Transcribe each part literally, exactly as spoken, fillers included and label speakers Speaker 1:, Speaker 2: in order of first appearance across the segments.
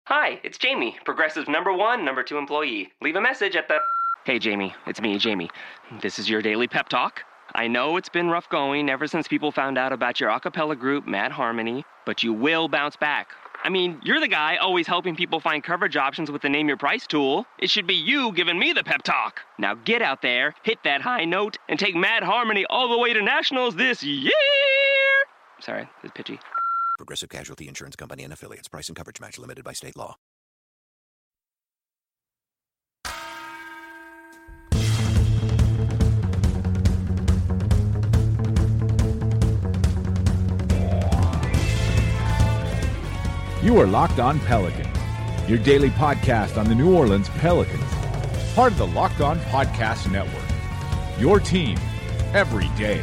Speaker 1: Hi, it's Jamie, Progressive's number one, number two employee. Leave a message at the... Hey, Jamie, it's me, Jamie. This is your daily pep talk. I know it's been rough going ever since people found out about your a cappella group, Mad Harmony, but you will bounce back. I mean, you're the guy always helping people find coverage options with the Name Your Price tool. It should be you giving me the pep talk. Now get out there, hit that high note, and take Mad Harmony all the way to nationals this year! Sorry, it's pitchy.
Speaker 2: Progressive Casualty Insurance Company and Affiliates. Price and coverage match limited by state law.
Speaker 3: You are Locked On Pelicans, your daily podcast on the New Orleans Pelicans, part of the Locked On Podcast Network, your team every day.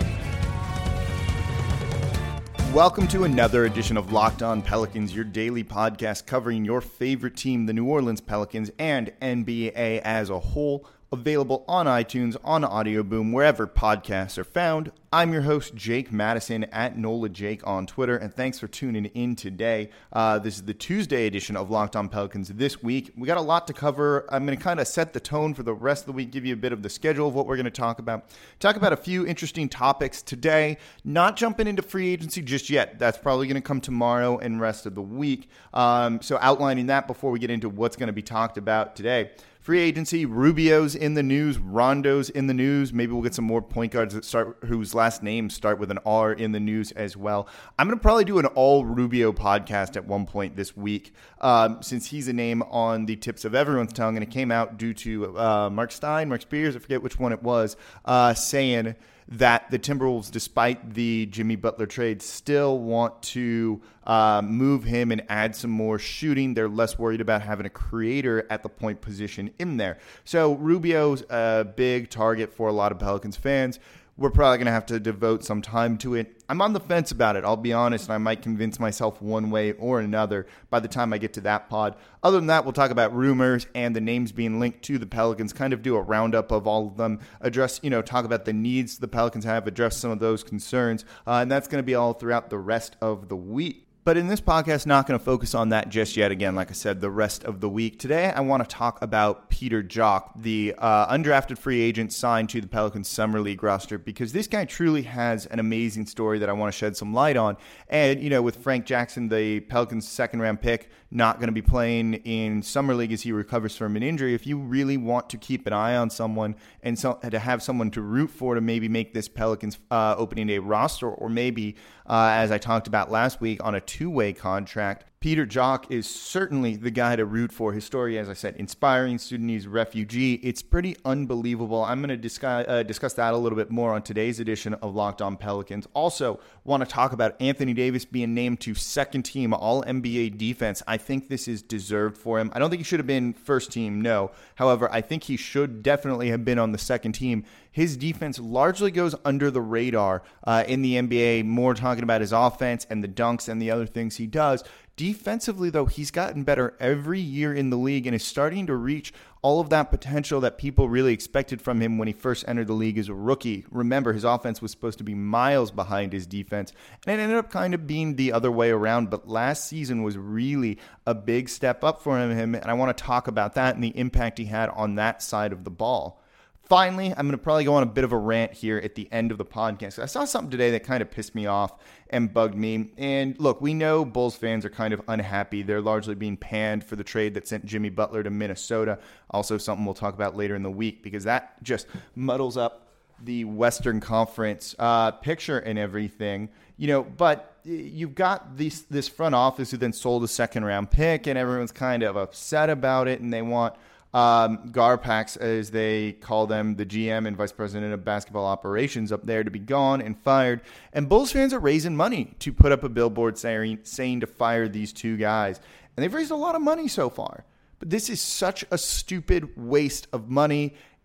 Speaker 4: Welcome to another edition of Locked On Pelicans, your daily podcast covering your favorite team, the New Orleans Pelicans, and N B A as a whole. Available on iTunes, on Audio Boom, wherever podcasts are found. I'm your host, Jake Madison, at Nola Jake on Twitter, and thanks for tuning in today. Uh, this is the Tuesday edition of Locked On Pelicans this week. We got a lot to cover. I'm going to kind of set the tone for the rest of the week, give you a bit of the schedule of what we're going to talk about. Talk about a few interesting topics today. Not jumping into free agency just yet. That's probably going to come tomorrow and rest of the week. Um, so outlining that before we get into what's going to be talked about today. Free agency, Rubio's in the news, Rondo's in the news. Maybe we'll get some more point guards that start whose last names start with an R in the news as well. I'm going to probably do an all Rubio podcast at one point this week um, since he's a name on the tips of everyone's tongue, and it came out due to uh, Mark Stein, Mark Spears, I forget which one it was, uh, saying that the Timberwolves, despite the Jimmy Butler trade, still want to uh, move him and add some more shooting. They're less worried about having a creator at the point position in there. So Rubio's a big target for a lot of Pelicans fans. We're probably going to have to devote some time to it. I'm on the fence about it, I'll be honest, and I might convince myself one way or another by the time I get to that pod. Other than that, we'll talk about rumors and the names being linked to the Pelicans, kind of do a roundup of all of them, address, you know, talk about the needs the Pelicans have, address some of those concerns, uh, and that's going to be all throughout the rest of the week. But in this podcast, not going to focus on that just yet. Again, like I said, the rest of the week. Today, I want to talk about Peter Jok, the uh, undrafted free agent signed to the Pelicans Summer League roster, because this guy truly has an amazing story that I want to shed some light on. And, you know, with Frank Jackson, the Pelicans' second-round pick, not going to be playing in Summer League as he recovers from an injury, if you really want to keep an eye on someone and so, to have someone to root for to maybe make this Pelicans uh, opening day roster, or maybe, uh, as I talked about last week, on a two-way contract, Peter Jok is certainly the guy to root for. His story, as I said, inspiring, Sudanese refugee. It's pretty unbelievable. I'm going to discuss, uh, discuss that a little bit more on today's edition of Locked On Pelicans. Also, want to talk about Anthony Davis being named to second team All N B A defense. I think this is deserved for him. I don't think he should have been first team, no. However, I think he should definitely have been on the second team. His defense largely goes under the radar uh, in the N B A, more talking about his offense and the dunks and the other things he does. Defensively, though, he's gotten better every year in the league and is starting to reach all of that potential that people really expected from him when he first entered the league as a rookie. Remember, his offense was supposed to be miles behind his defense, and it ended up kind of being the other way around. But last season was really a big step up for him, and I want to talk about that and the impact he had on that side of the ball. Finally, I'm going to probably go on a bit of a rant here at the end of the podcast. I saw something today that kind of pissed me off and bugged me. And look, we know Bulls fans are kind of unhappy. They're largely being panned for the trade that sent Jimmy Butler to Minnesota. Also something we'll talk about later in the week, because that just muddles up the Western Conference uh, picture and everything. You know, but you've got this, this front office who then sold a second round pick, and everyone's kind of upset about it, and they want Um, Garpax, as they call them, the G M and Vice President of Basketball Operations up there, to be gone and fired. And Bulls fans are raising money to put up a billboard saying, saying to fire these two guys. And they've raised a lot of money so far. But this is such a stupid waste of money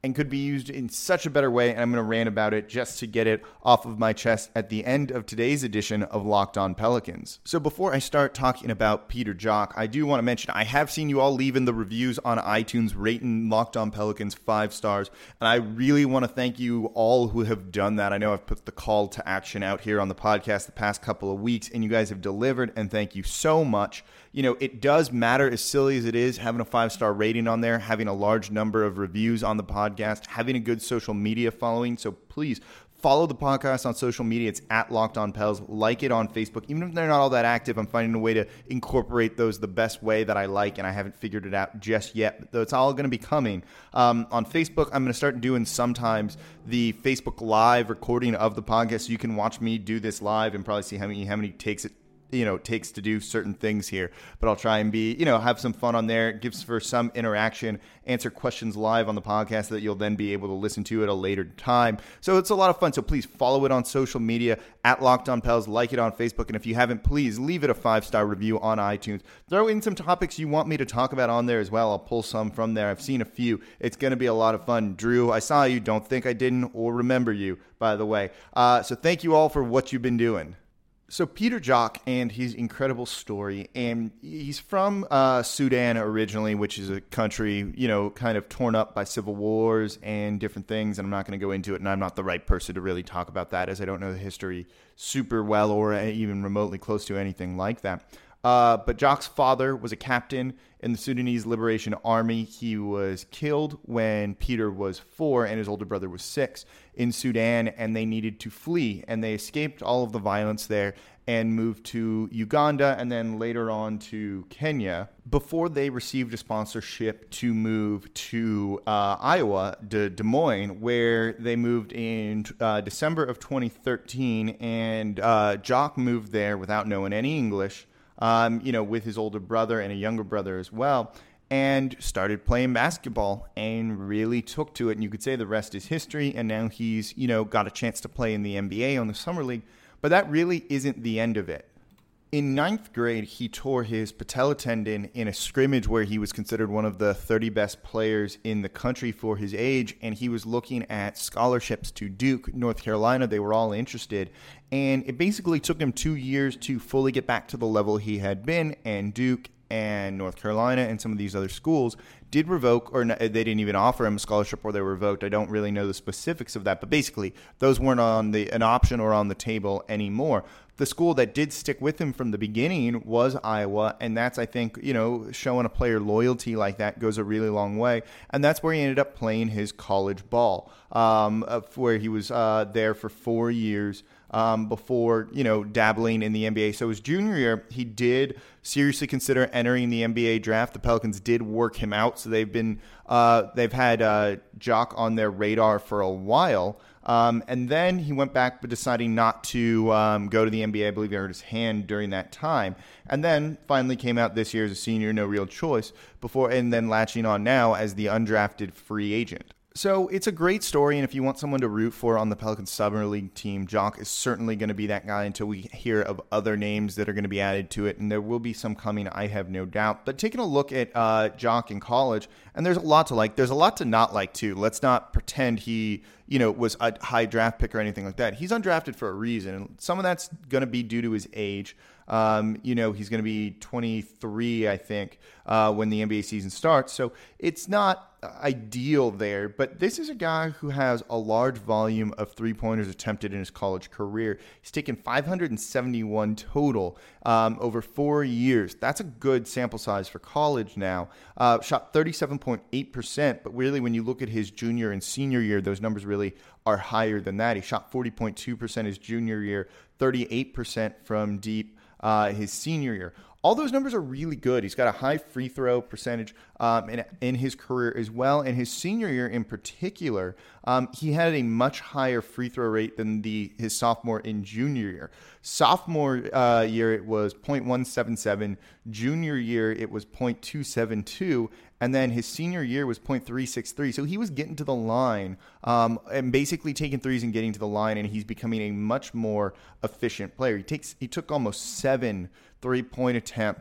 Speaker 4: and could be used in such a better way, and I'm going to rant about it just to get it off of my chest at the end of today's edition of Locked On Pelicans. So before I start talking about Peter Jok, I do want to mention I have seen you all leaving the reviews on iTunes rating Locked On Pelicans five stars, and I really want to thank you all who have done that. I know I've put the call to action out here on the podcast the past couple of weeks, and you guys have delivered, and thank you so much. You know, it does matter, as silly as it is, having a five-star rating on there, having a large number of reviews on the podcast, having a good social media following. So please follow the podcast on social media. It's at Locked On Pels. Like it on Facebook. Even if they're not all that active, I'm finding a way to incorporate those the best way that I like, and I haven't figured it out just yet. Though it's all going to be coming. Um, on Facebook, I'm going to start doing sometimes the Facebook Live recording of the podcast. So you can watch me do this live and probably see how many, how many takes it you know, takes to do certain things here, but I'll try and be, you know, have some fun on there. It gives for some interaction, answer questions live on the podcast that you'll then be able to listen to at a later time. So it's a lot of fun. So please follow it on social media at Locked On Pels, like it on Facebook. And if you haven't, please leave it a five-star review on iTunes. Throw in some topics you want me to talk about on there as well. I'll pull some from there. I've seen a few. It's going to be a lot of fun. Drew, I saw you. Don't think I didn't or remember you, by the way. Uh, so thank you all for what you've been doing. So Peter Jok and his incredible story, and he's from uh, Sudan originally, which is a country, you know, kind of torn up by civil wars and different things, and I'm not going to go into it, and I'm not the right person to really talk about that, as I don't know the history super well or even remotely close to anything like that. Uh, but Jok's father was a captain in the Sudanese Liberation Army. He was killed when Peter was four and his older brother was six in Sudan, and they needed to flee. And they escaped all of the violence there and moved to Uganda and then later on to Kenya before they received a sponsorship to move to uh, Iowa, Des, Des Moines, where they moved in uh, December of twenty thirteen. And uh, Jok moved there without knowing any English. Um, you know, with his older brother and a younger brother as well, and started playing basketball and really took to it. And you could say the rest is history. And now he's, you know, got a chance to play in the N B A on the Summer League. But that really isn't the end of it. In ninth grade, he tore his patella tendon in a scrimmage where he was considered one of the thirty best players in the country for his age, and he was looking at scholarships to Duke, North Carolina. They were all interested, and it basically took him two years to fully get back to the level he had been, and Duke and North Carolina and some of these other schools did revoke, or they didn't even offer him a scholarship, or they were revoked. I don't really know the specifics of that, but basically those weren't on the an option or on the table anymore. The school that did stick with him from the beginning was Iowa, and that's, I think, you know, showing a player loyalty like that goes a really long way, and that's where he ended up playing his college ball, um, where he was uh, there for four years um, before, you know, dabbling in the N B A. So his junior year, he did seriously consider entering the N B A draft. The Pelicans did work him out, so they've been uh, they've had uh, Jok on their radar for a while. Um, and then he went back, but deciding not to um, go to the N B A. I believe he hurt his hand during that time. And then finally came out this year as a senior, no real choice, before, and then latching on now as the undrafted free agent. So it's a great story, and if you want someone to root for on the Pelicans Summer League team, Jok is certainly going to be that guy until we hear of other names that are going to be added to it, and there will be some coming, I have no doubt. But taking a look at uh, Jok in college, and there's a lot to like. There's a lot to not like, too. Let's not pretend he, you know, was a high draft pick or anything like that. He's undrafted for a reason, and some of that's going to be due to his age. Um, you know, he's going to be twenty-three, I think, uh, when the N B A season starts. So it's not ideal there, but this is a guy who has a large volume of three-pointers attempted in his college career. He's taken five hundred seventy-one total um, over four years. That's a good sample size for college now. Uh, shot thirty-seven point eight percent, but really when you look at his junior and senior year, those numbers really are higher than that. He shot forty point two percent his junior year, thirty-eight percent from deep uh, his senior year. All those numbers are really good. He's got a high free throw percentage um, in, in his career as well. And his senior year in particular, um, he had a much higher free throw rate than the his sophomore and junior year. Sophomore uh, year, it was point one seven seven. Junior year, it was point two seven two. And then his senior year was point three six three. So he was getting to the line um, and basically taking threes and getting to the line, and he's becoming a much more efficient player. He takes he took almost seven three-point attempts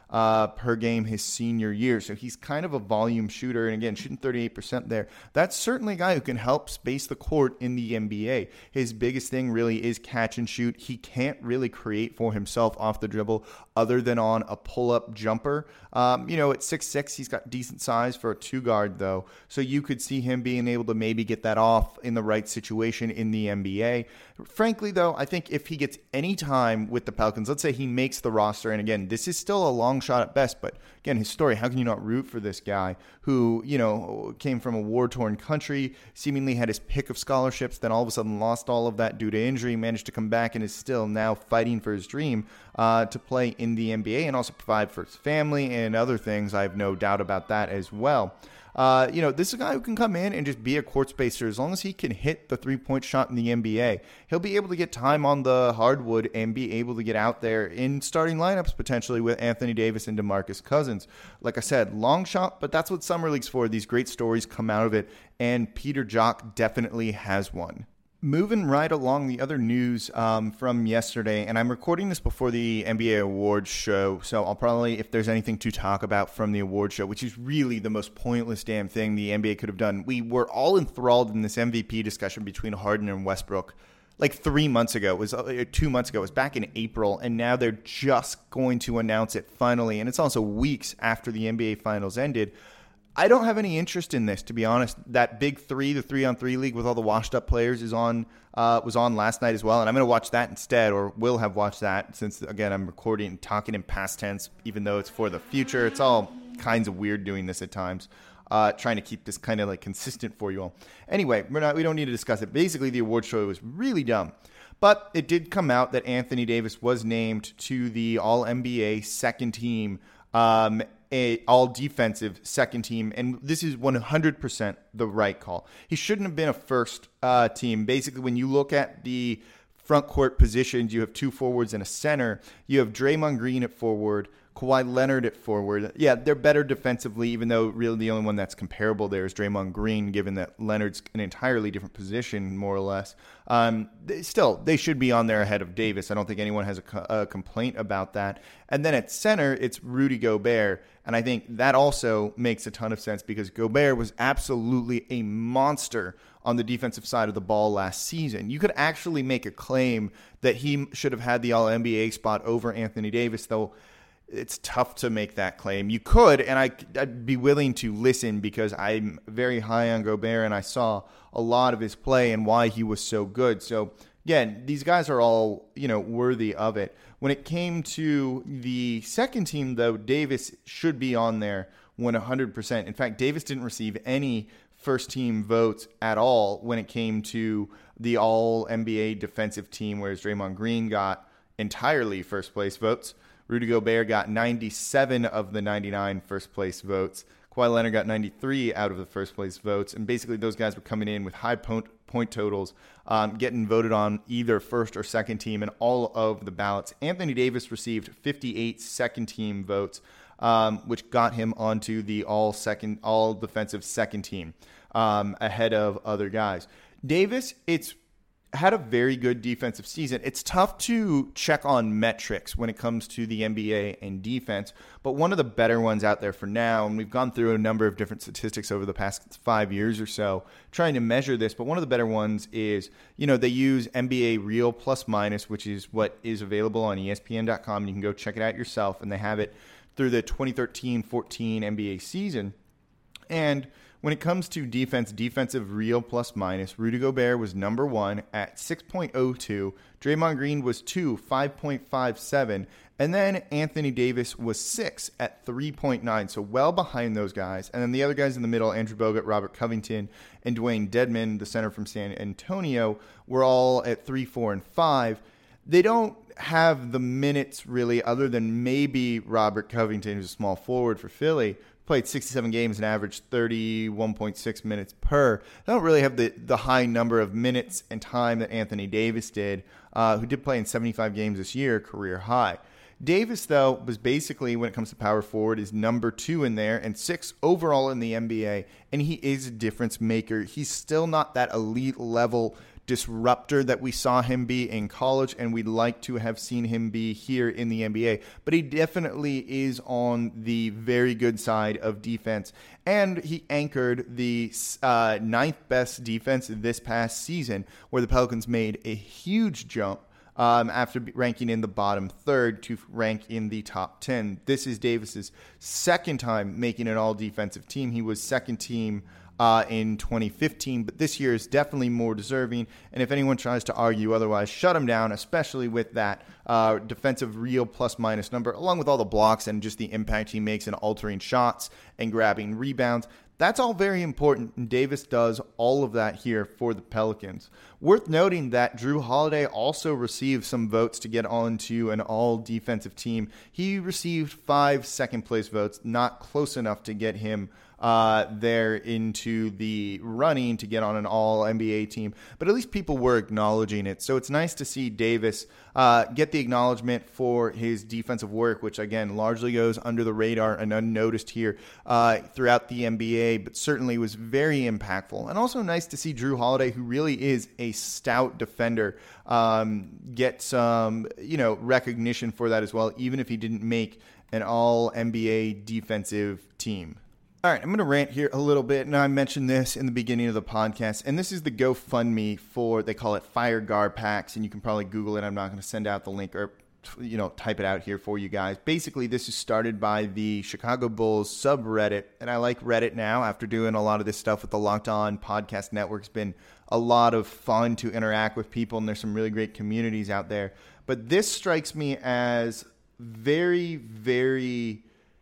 Speaker 4: uh, per game his senior year. So he's kind of a volume shooter. And again, shooting thirty-eight percent there. That's certainly a guy who can help space the court in the N B A. His biggest thing really is catch and shoot. He can't really create for himself off the dribble other than on a pull-up jumper. Um, you know, at six six, he's got decent size for a two-guard, though. So you could see him being able to maybe get that off in the right situation in the N B A. Frankly, though, I think if he gets any time with the Pelicans, let's say he makes the roster, and again, this is still a long shot at best, but again, his story, how can you not root for this guy who, you know, came from a war-torn country, seemingly had his pick of scholarships, then all of a sudden lost all of that due to injury, managed to come back and is still now fighting for his dream uh, to play in the N B A and also provide for his family and other things. I have no doubt about that as well. Uh, you know, this is a guy who can come in and just be a court spacer. As long as he can hit the three-point shot in the N B A, he'll be able to get time on the hardwood and be able to get out there in starting lineups potentially with Anthony Davis and DeMarcus Cousins. Like I said, long shot, but that's what Summer League's for. These great stories come out of it, and Peter Jok definitely has one. Moving right along, the other news um, from yesterday, and I'm recording this before the N B A awards show, so I'll probably, if there's anything to talk about from the awards show, which is really the most pointless damn thing the N B A could have done. We were all enthralled in this M V P discussion between Harden and Westbrook like three months ago. It was uh, two months ago. It was back in April, and now they're just going to announce it finally, and it's also weeks after the N B A Finals ended. I don't have any interest in this, to be honest. That big three, the three-on-three league with all the washed-up players is on uh, was on last night as well, and I'm going to watch that instead, or will have watched that, since, again, I'm recording and talking in past tense, even though it's for the future. It's all kinds of weird doing this at times, uh, trying to keep this kind of like consistent for you all. Anyway, we're not, we don't need to discuss it. Basically, the award show was really dumb. But it did come out that Anthony Davis was named to the All-N B A second team um A all-defensive second team, and this is one hundred percent the right call. He shouldn't have been a first uh, team. Basically, when you look at the front court positions, you have two forwards and a center. You have Draymond Green at forward, Kawhi Leonard at forward. Yeah, they're better defensively, even though really the only one that's comparable there is Draymond Green, given that Leonard's an entirely different position, more or less. Um, they, still, they should be on there ahead of Davis. I don't think anyone has a, co- a complaint about that. And then at center, it's Rudy Gobert. And I think that also makes a ton of sense because Gobert was absolutely a monster on the defensive side of the ball last season. You could actually make a claim that he should have had the All N B A spot over Anthony Davis, though it's tough to make that claim. You could, and I, I'd be willing to listen because I'm very high on Gobert, and I saw a lot of his play and why he was so good. So, again, these guys are all, you know, worthy of it. When it came to the second team, though, Davis should be on there one hundred percent. In fact, Davis didn't receive any first-team votes at all when it came to the All-N B A defensive team, whereas Draymond Green got entirely first-place votes. Rudy Gobert got ninety-seven of the ninety-nine first-place votes. Kawhi Leonard got ninety-three out of the first-place votes. And basically those guys were coming in with high point, point totals, um, getting voted on either first or second team in all of the ballots. Anthony Davis received fifty-eight second-team votes, um, which got him onto the all-second, all-defensive second team um, ahead of other guys. Davis, it's had a very good defensive season. It's tough to check on metrics when it comes to the N B A and defense, but one of the better ones out there for now, and we've gone through a number of different statistics over the past five years or so trying to measure this, but one of the better ones is, you know, they use N B A Real Plus Minus, which is what is available on E S P N dot com. You can go check it out yourself, and they have it through the twenty thirteen fourteen N B A season. And when it comes to defense, defensive real plus minus, Rudy Gobert was number one at six point oh two. Draymond Green was two, five point five seven. And then Anthony Davis was six at three point nine. So well behind those guys. And then the other guys in the middle, Andrew Bogut, Robert Covington, and Dwayne Dedmon, the center from San Antonio, were all at three, four, and five. They don't have the minutes really, other than maybe Robert Covington, who's a small forward for Philly, played sixty-seven games and averaged thirty-one point six minutes per. They don't really have the, the high number of minutes and time that Anthony Davis did, uh, who did play in seventy-five games this year, career high. Davis, though, was basically, when it comes to power forward, is number two in there and six overall in the N B A, and he is a difference maker. He's still not that elite level disruptor that we saw him be in college, and we'd like to have seen him be here in the N B A. But he definitely is on the very good side of defense, and he anchored the uh, ninth best defense this past season, where the Pelicans made a huge jump Um, after ranking in the bottom third to rank in the top ten. This is Davis's second time making an all-defensive team. He was second team uh, in twenty fifteen, but this year is definitely more deserving. And if anyone tries to argue otherwise, shut him down, especially with that uh, defensive real plus-minus number, along with all the blocks and just the impact he makes in altering shots and grabbing rebounds. That's all very important, and Davis does all of that here for the Pelicans. Worth noting that Jrue Holiday also received some votes to get onto an all-defensive team. He received five second-place votes, not close enough to get him uh, there into the running to get on an all-N B A team, but at least people were acknowledging it. So it's nice to see Davis uh, get the acknowledgement for his defensive work, which, again, largely goes under the radar and unnoticed here uh, throughout the N B A, but certainly was very impactful. And also nice to see Jrue Holiday, who really is a stout defender, um, get some, you know, recognition for that as well, even if he didn't make an all-N B A defensive team. All right, I'm going to rant here a little bit. Now, I mentioned this in the beginning of the podcast, and this is the GoFundMe for, they call it Fire Gar Packs, and you can probably Google it. I'm not going to send out the link or, you know, type it out here for you guys. Basically, this is started by the Chicago Bulls subreddit, and I like Reddit now after doing a lot of this stuff with the Locked On Podcast Network. It's been a lot of fun to interact with people, and there's some really great communities out there. But this strikes me as very, very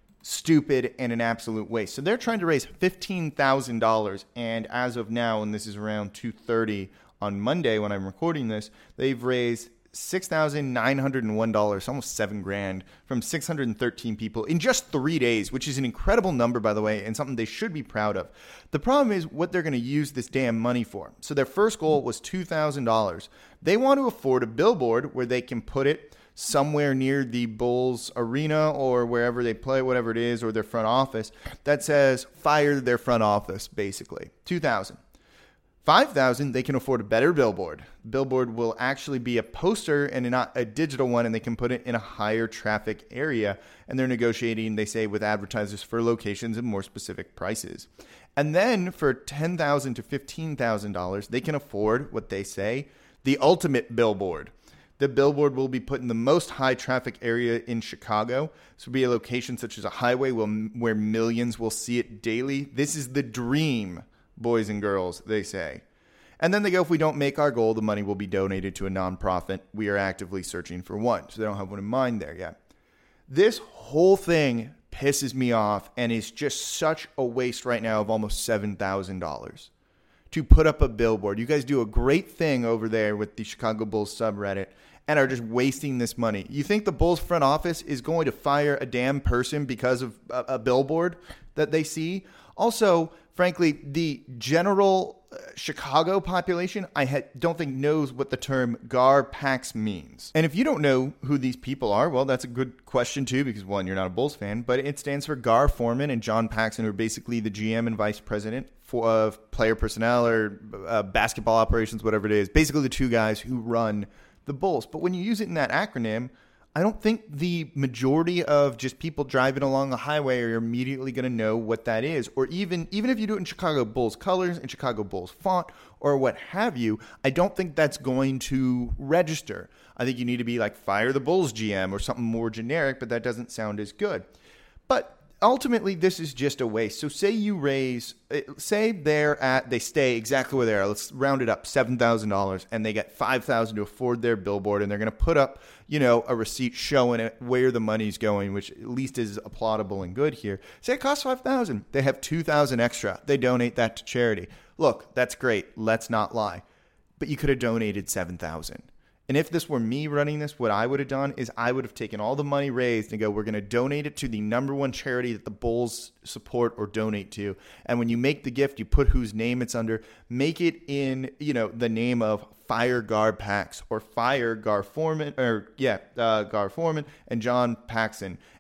Speaker 4: stupid and an absolute waste. So they're trying to raise fifteen thousand dollars, and as of now, and this is around two thirty on Monday when I'm recording this, they've raised six thousand nine hundred one dollars, almost seven grand, from six hundred thirteen people in just three days, which is an incredible number, by the way, and something they should be proud of. The problem is what they're going to use this damn money for. So their first goal was two thousand dollars. They want to afford a billboard where they can put it somewhere near the Bulls arena or wherever they play, whatever it is, or their front office, that says fire their front office, basically. two thousand dollars. five thousand dollars, they can afford a better billboard. Billboard will actually be a poster and not a digital one, and they can put it in a higher traffic area. And they're negotiating, they say, with advertisers for locations and more specific prices. And then for ten thousand dollars to fifteen thousand dollars, they can afford what they say, the ultimate billboard. The billboard will be put in the most high traffic area in Chicago. This will be a location such as a highway where millions will see it daily. This is the dream, boys and girls, they say. And then they go, if we don't make our goal, the money will be donated to a nonprofit. We are actively searching for one. So they don't have one in mind there yet. This whole thing pisses me off and is just such a waste right now of almost seven thousand dollars to put up a billboard. You guys do a great thing over there with the Chicago Bulls subreddit and are just wasting this money. You think the Bulls front office is going to fire a damn person because of a, a billboard that they see? Also, frankly, the general uh, Chicago population, I ha- don't think knows what the term Gar Pax means. And if you don't know who these people are, well, that's a good question too, because one, you're not a Bulls fan, but it stands for Gar Forman and John Paxson, who are basically the G M and vice president for, of player personnel or uh, basketball operations, whatever it is. Basically the two guys who run the Bulls. But when you use it in that acronym, I don't think the majority of just people driving along the highway are immediately going to know what that is. Or even, even if you do it in Chicago Bulls colors and Chicago Bulls font or what have you, I don't think that's going to register. I think you need to be like Fire the Bulls G M or something more generic, but that doesn't sound as good. But ultimately, this is just a waste. So say you raise, say they're at, they stay exactly where they are. Let's round it up, seven thousand dollars, and they get five thousand dollars to afford their billboard, and they're going to put up, you know, a receipt showing it where the money's going, which at least is applaudable and good here. Say it costs five thousand dollars. They have two thousand dollars extra. They donate that to charity. Look, that's great. Let's not lie. But you could have donated seven thousand dollars. And if this were me running this, what I would have done is I would have taken all the money raised and go, we're going to donate it to the number one charity that the Bulls support or donate to. And when you make the gift, you put whose name it's under. Make it in, you know, the name of Fire Gar Pax or Fire Gar Forman, or yeah, uh, Gar Forman and John Paxson.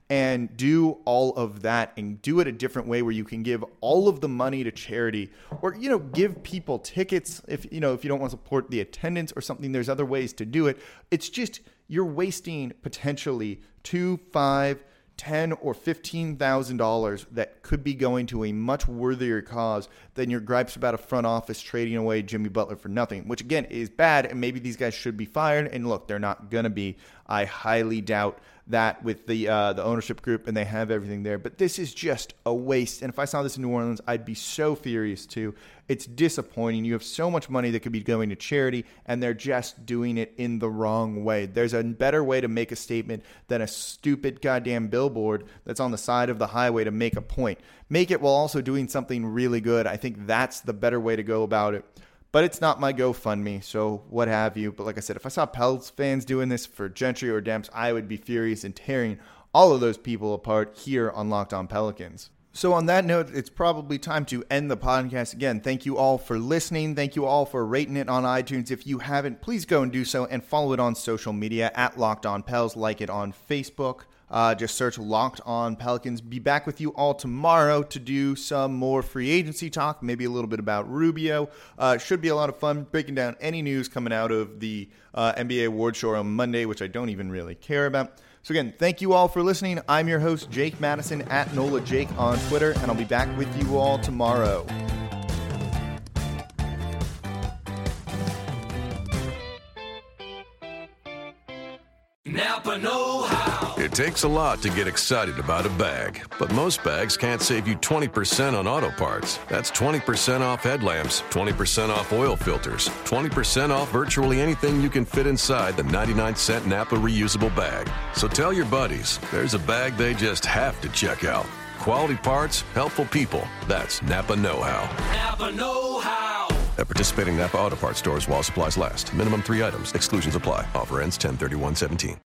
Speaker 4: and do all of that and do it a different way where you can give all of the money to charity, or, you know, give people tickets if, you know, if you don't want to support the attendance or something. There's other ways to do it. It's just you're wasting potentially two, five, ten or fifteen thousand dollars that could be going to a much worthier cause than your gripes about a front office trading away Jimmy Butler for nothing, which again is bad, and maybe these guys should be fired. And look, they're not gonna be. I highly doubt that with the uh, the ownership group, and they have everything there. But this is just a waste. And if I saw this in New Orleans, I'd be so furious too. It's disappointing. You have so much money that could be going to charity, and they're just doing it in the wrong way. There's a better way to make a statement than a stupid goddamn billboard that's on the side of the highway to make a point. Make it while also doing something really good. I think that's the better way to go about it. But it's not my GoFundMe, so what have you. But like I said, if I saw Pels fans doing this for Gentry or Demps, I would be furious and tearing all of those people apart here on Locked On Pelicans. So on that note, it's probably time to end the podcast. Again, thank you all for listening. Thank you all for rating it on iTunes. If you haven't, please go and do so, and follow it on social media at Locked On Pels. Like it on Facebook. Uh, just search Locked On Pelicans. Be back with you all tomorrow to do some more free agency talk, maybe a little bit about Rubio. Uh, should be a lot of fun breaking down any news coming out of the uh, N B A award show on Monday, which I don't even really care about. So again, thank you all for listening. I'm your host, Jake Madison, at Nola Jake on Twitter, and I'll be back with you all tomorrow.
Speaker 5: Napa know-how. It takes a lot to get excited about a bag, but most bags can't save you twenty percent on auto parts. That's twenty percent off headlamps, twenty percent off oil filters, twenty percent off virtually anything you can fit inside the ninety-nine cent Napa reusable bag. So tell your buddies, there's a bag they just have to check out. Quality parts, helpful people. That's Napa know-how. Napa know-how. At participating Napa Auto Parts stores while supplies last. Minimum three items. Exclusions apply. Offer ends ten thirty-one seventeen.